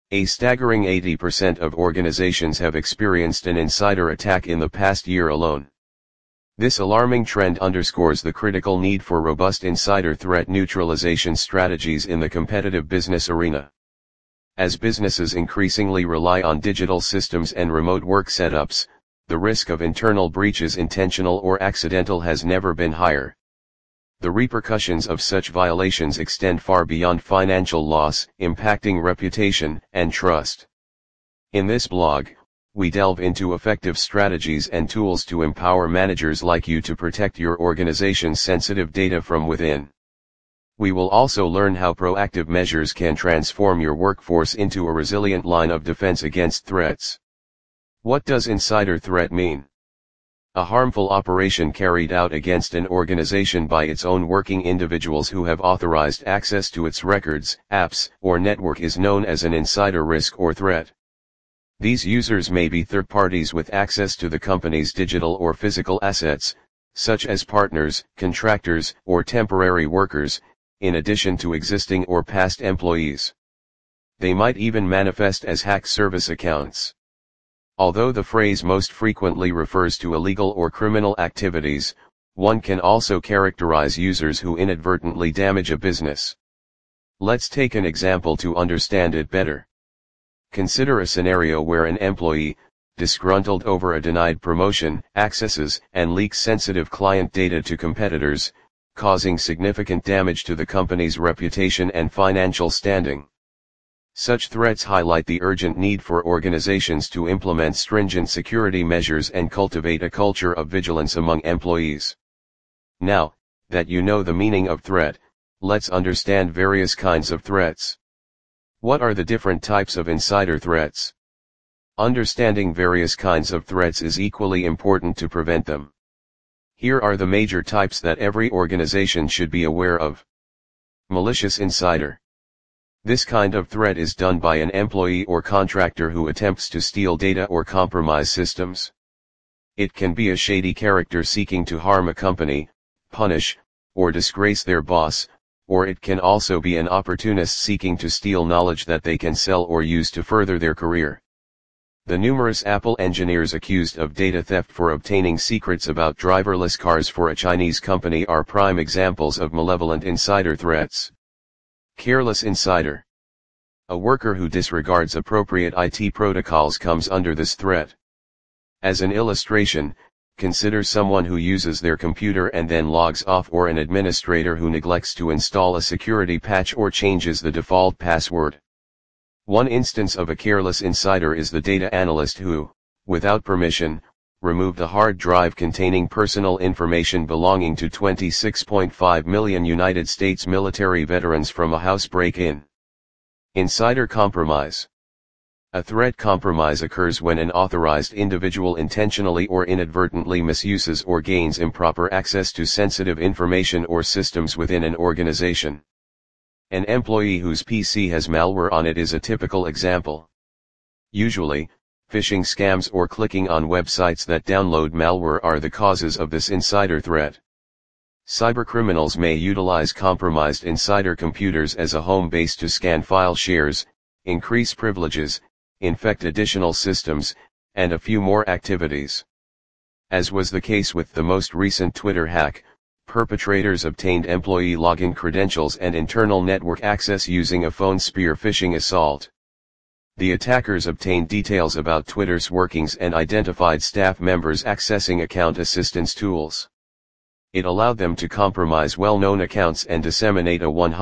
A staggering 80% of organizations have experienced an insider attack in the past year alone. This alarming trend underscores the critical need for robust insider threat neutralization strategies in the competitive business arena. As businesses increasingly rely on digital systems and remote work setups, the risk of internal breaches, intentional or accidental, has never been higher. The repercussions of such violations extend far beyond financial loss, impacting reputation and trust. In this blog, we delve into effective strategies and tools to empower managers like you to protect your organization's sensitive data from within. We will also learn how proactive measures can transform your workforce into a resilient line of defense against threats. What does insider threat mean? A harmful operation carried out against an organization by its own working individuals who have authorized access to its records, apps, or network is known as an insider risk or threat. These users may be third parties with access to the company's digital or physical assets, such as partners, contractors, or temporary workers, in addition to existing or past employees. They might even manifest as hack service accounts. Although the phrase most frequently refers to illegal or criminal activities, one can also characterize users who inadvertently damage a business. Let's take an example to understand it better. Consider a scenario where an employee, disgruntled over a denied promotion, accesses and leaks sensitive client data to competitors, causing significant damage to the company's reputation and financial standing. Such threats highlight the urgent need for organizations to implement stringent security measures and cultivate a culture of vigilance among employees. Now, that you know the meaning of threat, let's understand various kinds of threats. What are the different types of insider threats? Understanding various kinds of threats is equally important to prevent them. Here are the major types that every organization should be aware of. Malicious insider. This kind of threat is done by an employee or contractor who attempts to steal data or compromise systems. It can be a shady character seeking to harm a company, punish, or disgrace their boss, or it can also be an opportunist seeking to steal knowledge that they can sell or use to further their career. The numerous Apple engineers accused of data theft for obtaining secrets about driverless cars for a Chinese company are prime examples of malevolent insider threats. Careless insider. A worker who disregards appropriate IT protocols comes under this threat. As an illustration, consider someone who uses their computer and then logs off, or an administrator who neglects to install a security patch or changes the default password. One instance of a careless insider is the data analyst who, without permission, removed a hard drive containing personal information belonging to 26.5 million United States military veterans from a house break-in. Insider compromise. A threat compromise occurs when an authorized individual intentionally or inadvertently misuses or gains improper access to sensitive information or systems within an organization. An employee whose PC has malware on it is a typical example. Usually, phishing scams or clicking on websites that download malware are the causes of this insider threat. Cybercriminals may utilize compromised insider computers as a home base to scan file shares, increase privileges, infect additional systems, and a few more activities. As was the case with the most recent Twitter hack, perpetrators obtained employee login credentials and internal network access using a phone spear phishing assault. The attackers obtained details about Twitter's workings and identified staff members accessing account assistance tools. It allowed them to compromise well-known accounts and disseminate a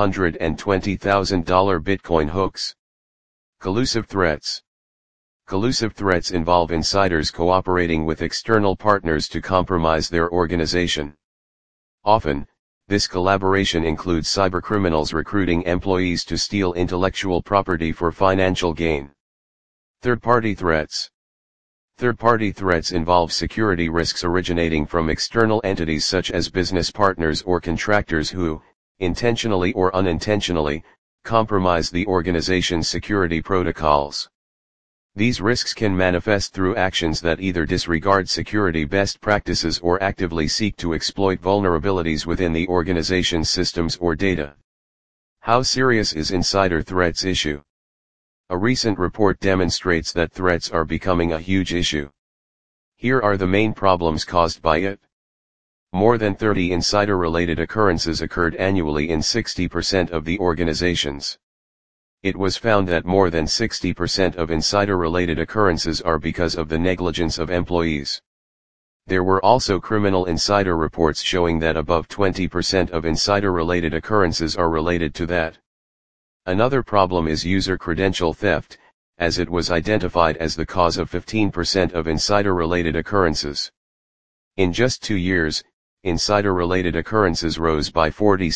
$120,000 Bitcoin hoax. Collusive threats. Collusive threats involve insiders cooperating with external partners to compromise their organization. Often, this collaboration includes cybercriminals recruiting employees to steal intellectual property for financial gain. Third-party threats. Third-party threats involve security risks originating from external entities such as business partners or contractors who, intentionally or unintentionally, compromise the organization's security protocols. These risks can manifest through actions that either disregard security best practices or actively seek to exploit vulnerabilities within the organization's systems or data. How serious is insider threats issue? A recent report demonstrates that threats are becoming a huge issue. Here are the main problems caused by it. More than 30 insider-related occurrences occurred annually in 60% of the organizations. It was found that more than 60% of insider-related occurrences are because of the negligence of employees. There were also criminal insider reports showing that above 20% of insider-related occurrences are related to that. Another problem is user credential theft, as it was identified as the cause of 15% of insider-related occurrences. In just 2 years, insider-related occurrences rose by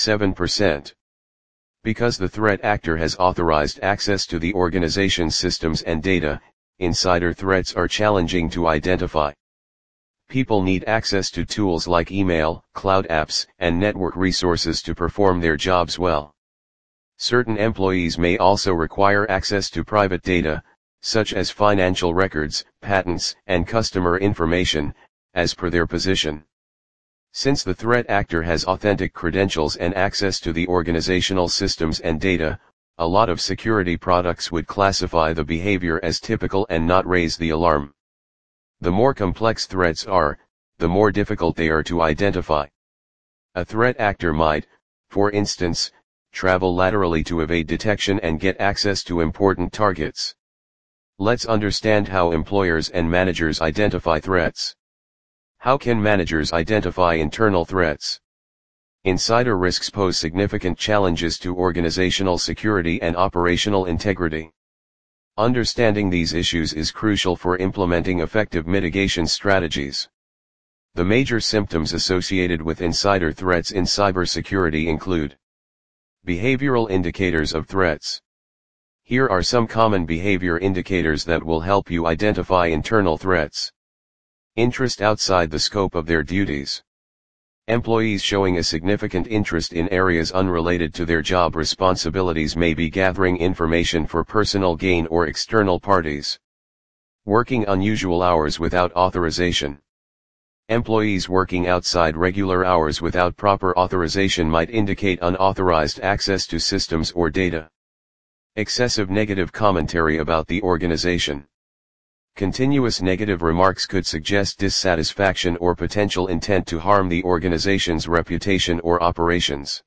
47%. Because the threat actor has authorized access to the organization's systems and data, insider threats are challenging to identify. People need access to tools like email, cloud apps, and network resources to perform their jobs well. Certain employees may also require access to private data, such as financial records, patents, and customer information, as per their position. Since the threat actor has authentic credentials and access to the organizational systems and data, a lot of security products would classify the behavior as typical and not raise the alarm. The more complex threats are, the more difficult they are to identify. A threat actor might, for instance, travel laterally to evade detection and get access to important targets. Let's understand how employers and managers identify threats. How can managers identify internal threats? Insider risks pose significant challenges to organizational security and operational integrity. Understanding these issues is crucial for implementing effective mitigation strategies. The major symptoms associated with insider threats in cybersecurity include behavioral indicators of threats. Here are some common behavior indicators that will help you identify internal threats. Interest outside the scope of their duties. Employees showing a significant interest in areas unrelated to their job responsibilities may be gathering information for personal gain or external parties. Working unusual hours without authorization. Employees working outside regular hours without proper authorization might indicate unauthorized access to systems or data. Excessive negative commentary about the organization. Continuous negative remarks could suggest dissatisfaction or potential intent to harm the organization's reputation or operations.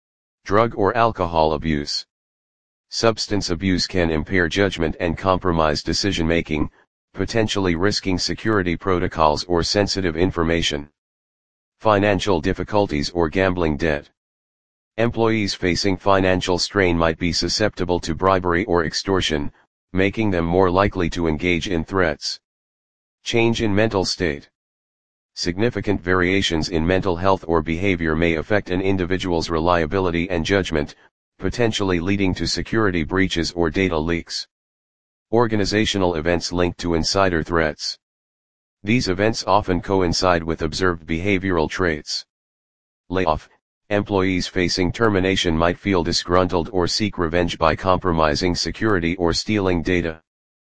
Drug or alcohol abuse. Substance abuse can impair judgment and compromise decision-making, potentially risking security protocols or sensitive information. Financial difficulties or gambling debt. Employees facing financial strain might be susceptible to bribery or extortion, making them more likely to engage in threats. Change in mental state. Significant variations in mental health or behavior may affect an individual's reliability and judgment, potentially leading to security breaches or data leaks. Organizational events linked to insider threats. These events often coincide with observed behavioral traits. Layoff. Employees facing termination might feel disgruntled or seek revenge by compromising security or stealing data.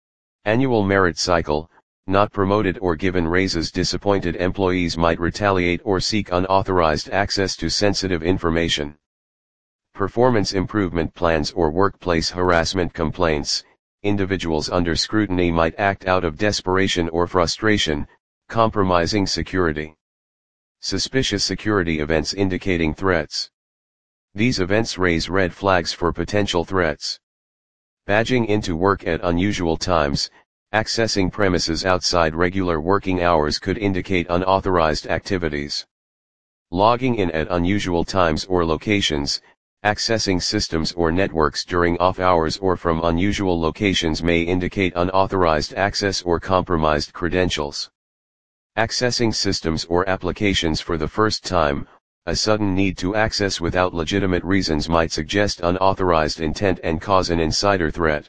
Annual merit cycle. Not promoted or given raises, disappointed employees might retaliate or seek unauthorized access to sensitive information. Performance improvement plans or workplace harassment complaints. Individuals under scrutiny might act out of desperation or frustration, compromising security. Suspicious security events indicating threats. These events raise red flags for potential threats. Badging into work at unusual times. Accessing premises outside regular working hours could indicate unauthorized activities. Logging in at unusual times or locations. Accessing systems or networks during off hours or from unusual locations may indicate unauthorized access or compromised credentials. Accessing systems or applications for the first time. A sudden need to access without legitimate reasons might suggest unauthorized intent and cause an insider threat.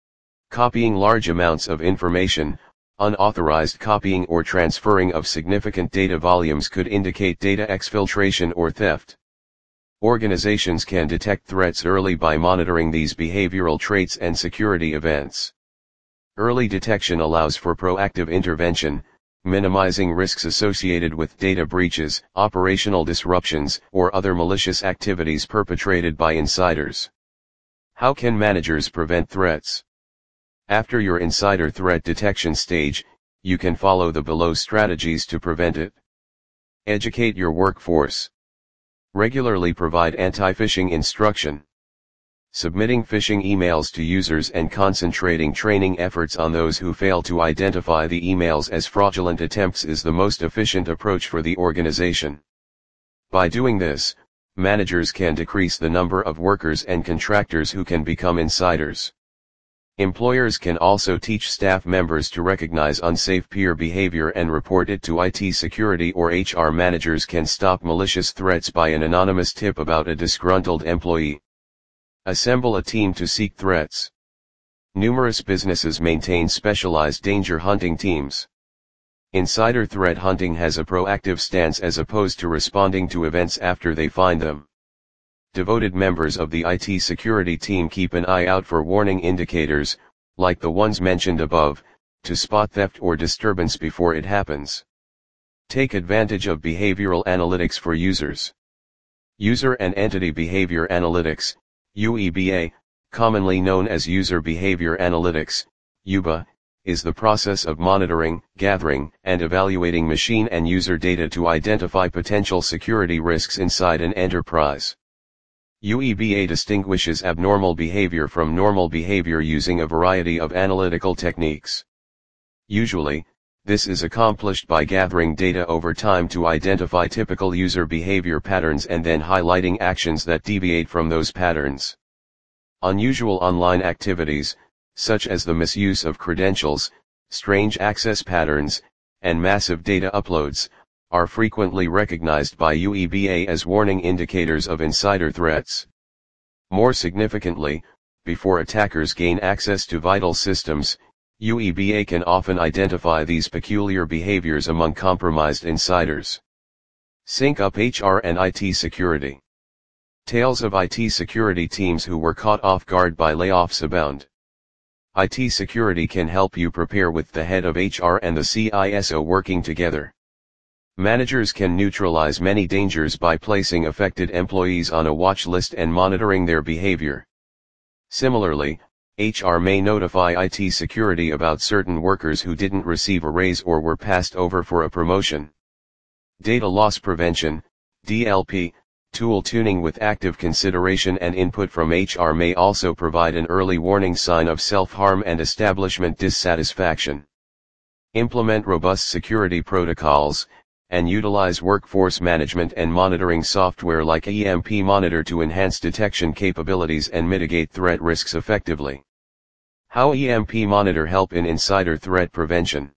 Copying large amounts of information. Unauthorized copying or transferring of significant data volumes could indicate data exfiltration or theft. Organizations can detect threats early by monitoring these behavioral traits and security events. Early detection allows for proactive intervention, minimizing risks associated with data breaches, operational disruptions, or other malicious activities perpetrated by insiders. How can managers prevent threats? After your insider threat detection stage, you can follow the below strategies to prevent it. Educate your workforce. Regularly provide anti-phishing instruction. Submitting phishing emails to users and concentrating training efforts on those who fail to identify the emails as fraudulent attempts is the most efficient approach for the organization. By doing this, managers can decrease the number of workers and contractors who can become insiders. Employers can also teach staff members to recognize unsafe peer behavior and report it to IT security, or HR managers can stop malicious threats by an anonymous tip about a disgruntled employee. Assemble a team to seek threats. Numerous businesses maintain specialized danger hunting teams. Insider threat hunting has a proactive stance as opposed to responding to events after they find them. Devoted members of the IT security team keep an eye out for warning indicators, like the ones mentioned above, to spot theft or disturbance before it happens. Take advantage of behavioral analytics for users. User and Entity Behavior Analytics, UEBA, commonly known as User Behavior Analytics, UBA, is the process of monitoring, gathering, and evaluating machine and user data to identify potential security risks inside an enterprise. UEBA distinguishes abnormal behavior from normal behavior using a variety of analytical techniques. Usually, this is accomplished by gathering data over time to identify typical user behavior patterns and then highlighting actions that deviate from those patterns. Unusual online activities, such as the misuse of credentials, strange access patterns, and massive data uploads, are frequently recognized by UEBA as warning indicators of insider threats. More significantly, before attackers gain access to vital systems, UEBA can often identify these peculiar behaviors among compromised insiders. Sync up HR and IT security. Tales of IT security teams who were caught off guard by layoffs abound. IT security can help you prepare with the head of HR and the CISO working together. Managers can neutralize many dangers by placing affected employees on a watch list and monitoring their behavior. Similarly, HR may notify IT security about certain workers who didn't receive a raise or were passed over for a promotion. Data loss prevention, DLP, tool tuning with active consideration and input from HR may also provide an early warning sign of self-harm and establishment dissatisfaction. Implement robust security protocols, and utilize workforce management and monitoring software like EMP Monitor to enhance detection capabilities and mitigate threat risks effectively. How EMP Monitor help in insider threat prevention?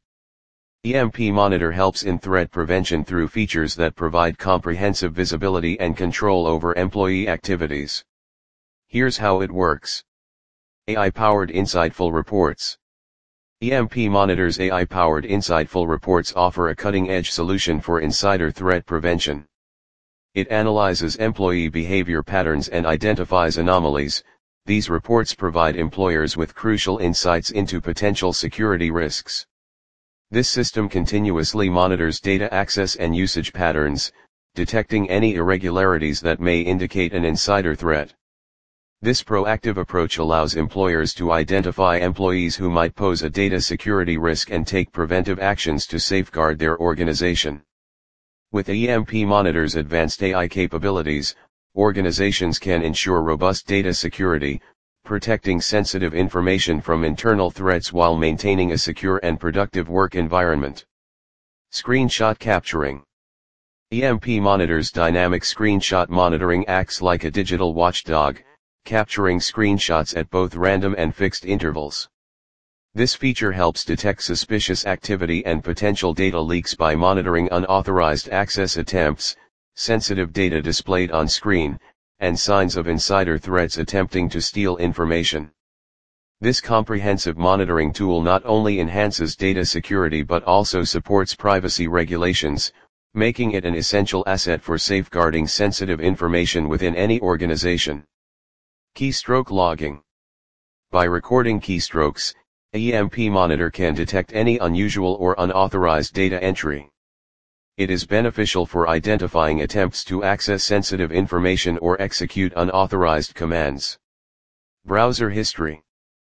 EMP Monitor helps in threat prevention through features that provide comprehensive visibility and control over employee activities. Here's how it works. AI-powered insightful reports. EMP Monitor's AI-powered insightful reports offer a cutting-edge solution for insider threat prevention. It analyzes employee behavior patterns and identifies anomalies. These reports provide employers with crucial insights into potential security risks. This system continuously monitors data access and usage patterns, detecting any irregularities that may indicate an insider threat. This proactive approach allows employers to identify employees who might pose a data security risk and take preventive actions to safeguard their organization. With EMP Monitor's advanced AI capabilities, organizations can ensure robust data security, protecting sensitive information from internal threats while maintaining a secure and productive work environment. Screenshot capturing. EMP Monitor's dynamic screenshot monitoring acts like a digital watchdog, capturing screenshots at both random and fixed intervals. This feature helps detect suspicious activity and potential data leaks by monitoring unauthorized access attempts, sensitive data displayed on screen, and signs of insider threats attempting to steal information. This comprehensive monitoring tool not only enhances data security but also supports privacy regulations, making it an essential asset for safeguarding sensitive information within any organization. Keystroke logging. By recording keystrokes, EMP Monitor can detect any unusual or unauthorized data entry. It is beneficial for identifying attempts to access sensitive information or execute unauthorized commands. Browser history.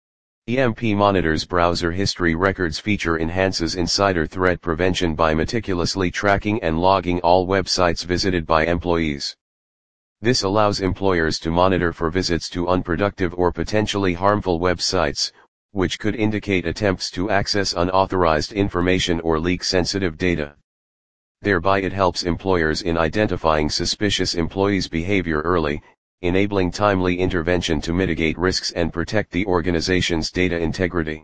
EMP Monitor's browser history records feature enhances insider threat prevention by meticulously tracking and logging all websites visited by employees. This allows employers to monitor for visits to unproductive or potentially harmful websites, which could indicate attempts to access unauthorized information or leak sensitive data. Thereby it helps employers in identifying suspicious employees' behavior early, enabling timely intervention to mitigate risks and protect the organization's data integrity.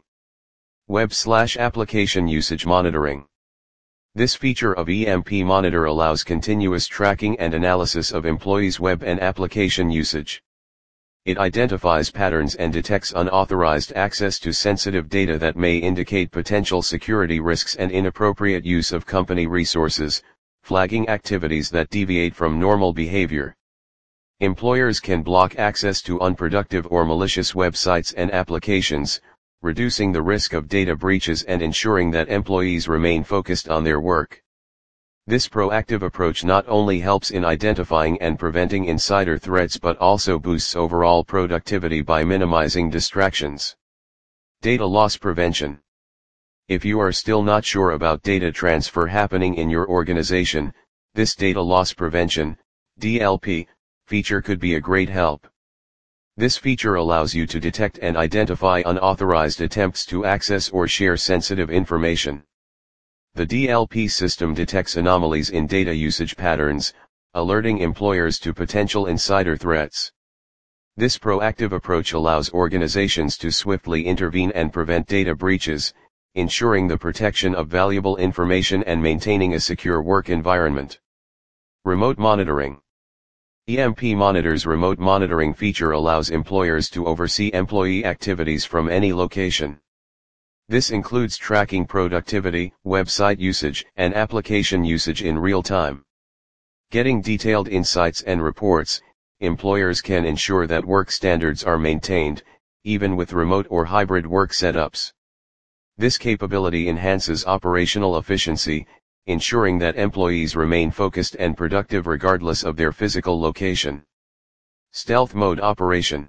Web/application usage monitoring. This feature of EMP Monitor allows continuous tracking and analysis of employees' web and application usage. It identifies patterns and detects unauthorized access to sensitive data that may indicate potential security risks and inappropriate use of company resources, flagging activities that deviate from normal behavior. Employers can block access to unproductive or malicious websites and applications, reducing the risk of data breaches and ensuring that employees remain focused on their work. This proactive approach not only helps in identifying and preventing insider threats but also boosts overall productivity by minimizing distractions. Data loss prevention. If you are still not sure about data transfer happening in your organization, this data loss prevention, DLP, feature could be a great help. This feature allows you to detect and identify unauthorized attempts to access or share sensitive information. The DLP system detects anomalies in data usage patterns, alerting employers to potential insider threats. This proactive approach allows organizations to swiftly intervene and prevent data breaches, ensuring the protection of valuable information and maintaining a secure work environment. Remote monitoring. EMP Monitor's remote monitoring feature allows employers to oversee employee activities from any location. This includes tracking productivity, website usage, and application usage in real time. Getting detailed insights and reports, employers can ensure that work standards are maintained, even with remote or hybrid work setups. This capability enhances operational efficiency, ensuring that employees remain focused and productive regardless of their physical location. Stealth mode operation.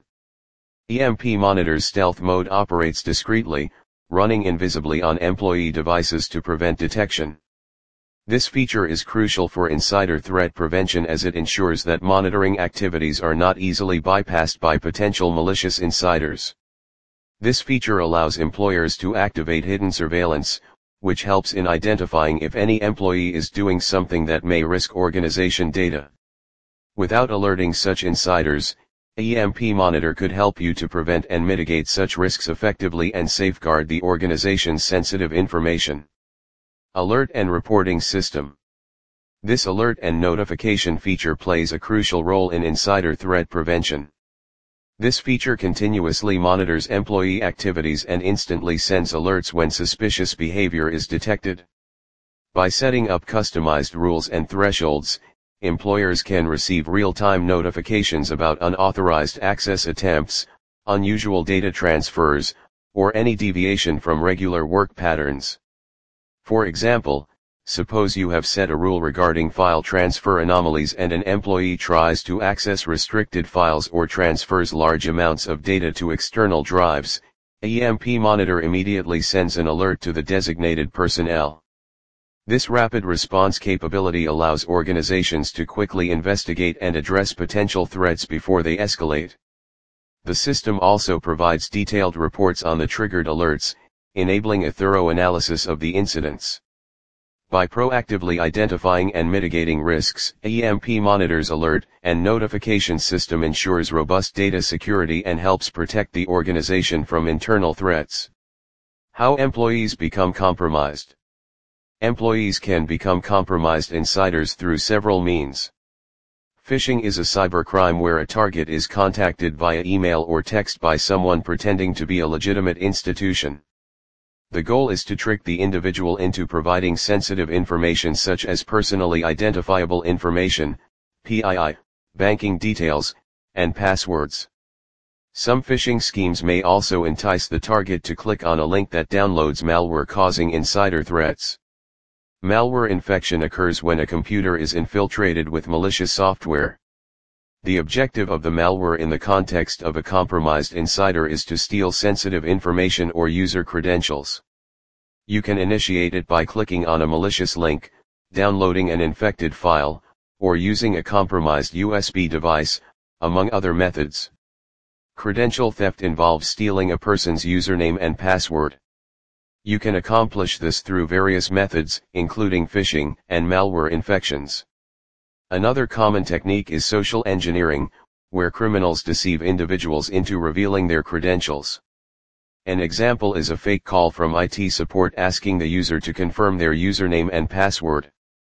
EMP Monitor's stealth mode operates discreetly, running invisibly on employee devices to prevent detection. This feature is crucial for insider threat prevention as it ensures that monitoring activities are not easily bypassed by potential malicious insiders. This feature allows employers to activate hidden surveillance, which helps in identifying if any employee is doing something that may risk organization data. Without alerting such insiders, EMP Monitor could help you to prevent and mitigate such risks effectively and safeguard the organization's sensitive information. Alert and reporting system. This alert and notification feature plays a crucial role in insider threat prevention. This feature continuously monitors employee activities and instantly sends alerts when suspicious behavior is detected. By setting up customized rules and thresholds, employers can receive real-time notifications about unauthorized access attempts, unusual data transfers, or any deviation from regular work patterns. For example, suppose you have set a rule regarding file transfer anomalies and an employee tries to access restricted files or transfers large amounts of data to external drives, EMP Monitor immediately sends an alert to the designated personnel. This rapid response capability allows organizations to quickly investigate and address potential threats before they escalate. The system also provides detailed reports on the triggered alerts, enabling a thorough analysis of the incidents. By proactively identifying and mitigating risks, EMP Monitor's alert and notification system ensures robust data security and helps protect the organization from internal threats. How employees become compromised. Employees can become compromised insiders through several means. Phishing is a cybercrime where a target is contacted via email or text by someone pretending to be a legitimate institution. The goal is to trick the individual into providing sensitive information such as personally identifiable information, PII, banking details, and passwords. Some phishing schemes may also entice the target to click on a link that downloads malware, causing insider threats. Malware infection occurs when a computer is infiltrated with malicious software. The objective of the malware in the context of a compromised insider is to steal sensitive information or user credentials. You can initiate it by clicking on a malicious link, downloading an infected file, or using a compromised USB device, among other methods. Credential theft involves stealing a person's username and password. You can accomplish this through various methods, including phishing and malware infections. Another common technique is social engineering, where criminals deceive individuals into revealing their credentials. An example is a fake call from IT support asking the user to confirm their username and password.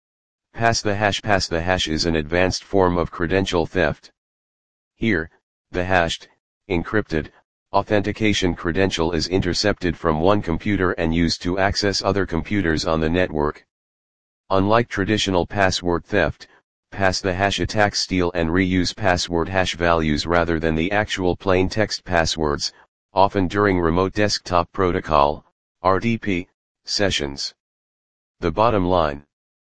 Pass the hash is an advanced form of credential theft. Here, the hashed, encrypted, authentication credential is intercepted from one computer and used to access other computers on the network. Unlike traditional password theft, pass the hash attacks steal and reuse password hash values rather than the actual plain text passwords, often during remote desktop protocol, RDP, sessions. The bottom line.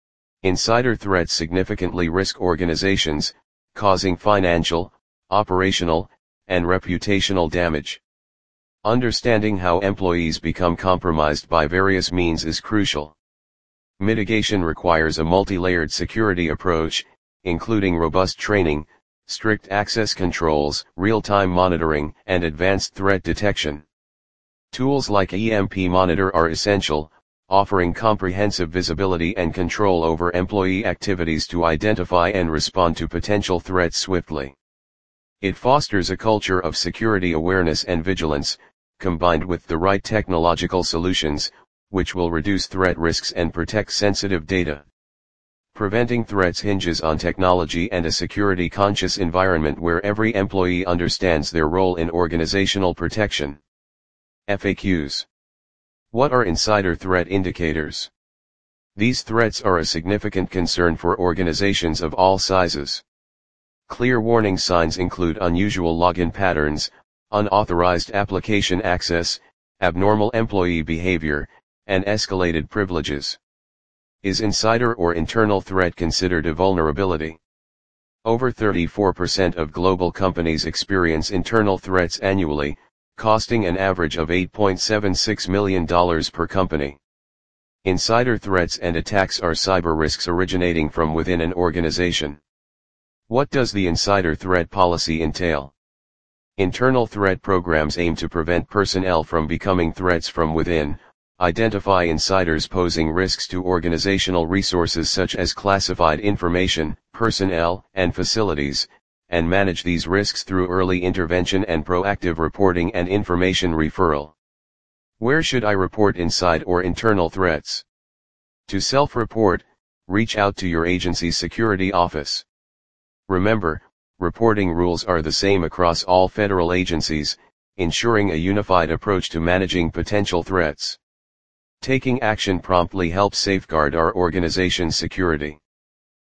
Insider threats significantly risk organizations, causing financial, operational, and reputational damage. Understanding how employees become compromised by various means is crucial. Mitigation requires a multi-layered security approach, including robust training, strict access controls, real-time monitoring, and advanced threat detection. Tools like EMP Monitor are essential, offering comprehensive visibility and control over employee activities to identify and respond to potential threats swiftly. It fosters a culture of security awareness and vigilance, combined with the right technological solutions, which will reduce threat risks and protect sensitive data. Preventing threats hinges on technology and a security-conscious environment where every employee understands their role in organizational protection. FAQs. What are insider threat indicators? These threats are a significant concern for organizations of all sizes. Clear warning signs include unusual login patterns, unauthorized application access, abnormal employee behavior, and escalated privileges. Is insider or internal threat considered a vulnerability? Over 34% of global companies experience internal threats annually, costing an average of $8.76 million per company. Insider threats and attacks are cyber risks originating from within an organization. What does the insider threat policy entail? Internal threat programs aim to prevent personnel from becoming threats from within, identify insiders posing risks to organizational resources such as classified information, personnel, and facilities, and manage these risks through early intervention and proactive reporting and information referral. Where should I report inside or internal threats? To self-report, reach out to your agency's security office. Remember, reporting rules are the same across all federal agencies, ensuring a unified approach to managing potential threats. Taking action promptly helps safeguard our organization's security.